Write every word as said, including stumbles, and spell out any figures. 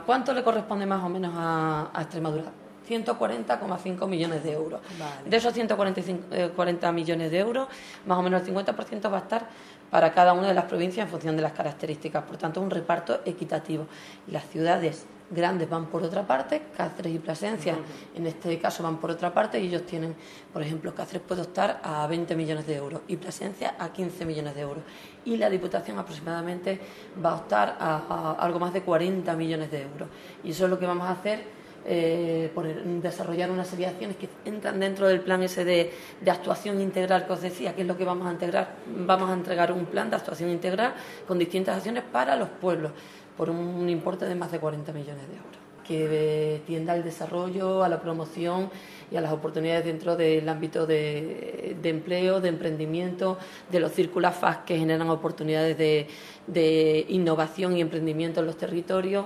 ¿Cuánto le corresponde más o menos a, a Extremadura? ciento cuarenta coma cinco millones de euros. Vale. De esos ciento cuarenta millones de euros, más o menos el cincuenta por ciento va a estar para cada una de las provincias en función de las características. Por tanto, un reparto equitativo. Las ciudades grandes van por otra parte, Cáceres y Plasencia uh-huh. en este caso van por otra parte, y ellos tienen, por ejemplo, Cáceres puede optar a veinte millones de euros y Plasencia a quince millones de euros. Y la Diputación aproximadamente va a optar a, a algo más de cuarenta millones de euros. Y eso es lo que vamos a hacer. Eh, por desarrollar una serie de acciones que entran dentro del plan ese de, de actuación integral que os decía, que es lo que vamos a integrar. Vamos a entregar un plan de actuación integral con distintas acciones para los pueblos por un importe de más de cuarenta millones de euros, que eh, tienda al desarrollo, a la promoción y a las oportunidades dentro del ámbito de, de empleo, de emprendimiento, de los círculos F A S que generan oportunidades de, de innovación y emprendimiento en los territorios.